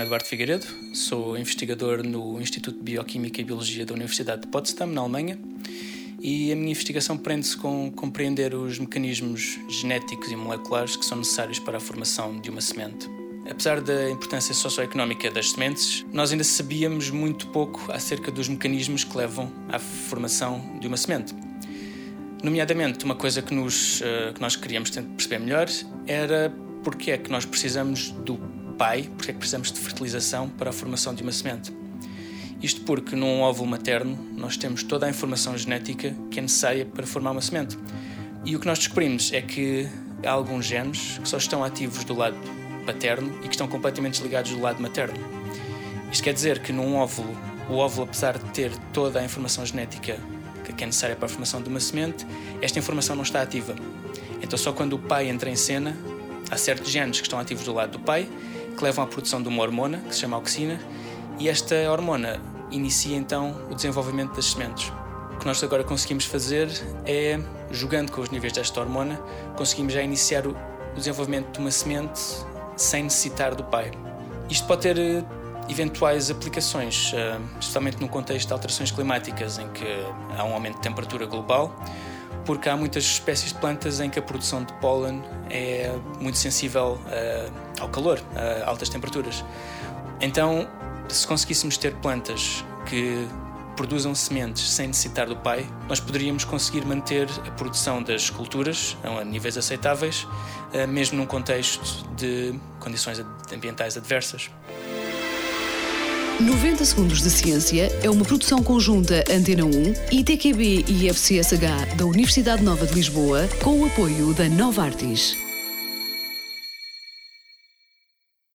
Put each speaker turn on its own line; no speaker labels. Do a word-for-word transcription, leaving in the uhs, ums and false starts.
Eduardo Figueiredo, sou investigador no Instituto de Bioquímica e Biologia da Universidade de Potsdam, na Alemanha, e a minha investigação prende-se com compreender os mecanismos genéticos e moleculares que são necessários para a formação de uma semente. Apesar da importância socioeconómica das sementes, nós ainda sabíamos muito pouco acerca dos mecanismos que levam à formação de uma semente. Nomeadamente, uma coisa que, nos, que nós queríamos perceber melhor era porque é que nós precisamos do pai, porque é que precisamos de fertilização para a formação de uma semente. Isto porque num óvulo materno nós temos toda a informação genética que é necessária para formar uma semente. E o que nós descobrimos é que há alguns genes que só estão ativos do lado paterno e que estão completamente desligados do lado materno. Isto quer dizer que num óvulo, o óvulo, apesar de ter toda a informação genética que é necessária para a formação de uma semente, esta informação não está ativa. Então só quando o pai entra em cena, há certos genes que estão ativos do lado do pai, que levam à produção de uma hormona, que se chama auxina, e esta hormona inicia então o desenvolvimento das sementes. O que nós agora conseguimos fazer é, jogando com os níveis desta hormona, conseguimos já iniciar o desenvolvimento de uma semente sem necessitar do pai. Isto pode ter eventuais aplicações, especialmente no contexto de alterações climáticas, em que há um aumento de temperatura global, porque há muitas espécies de plantas em que a produção de pólen é muito sensível ao calor, a altas temperaturas. Então, se conseguíssemos ter plantas que produzam sementes sem necessitar do pai, nós poderíamos conseguir manter a produção das culturas a níveis aceitáveis, mesmo num contexto de condições ambientais adversas.
noventa Segundos de Ciência é uma produção conjunta Antena um, I T Q B e I F C S H da Universidade Nova de Lisboa, com o apoio da Novartis.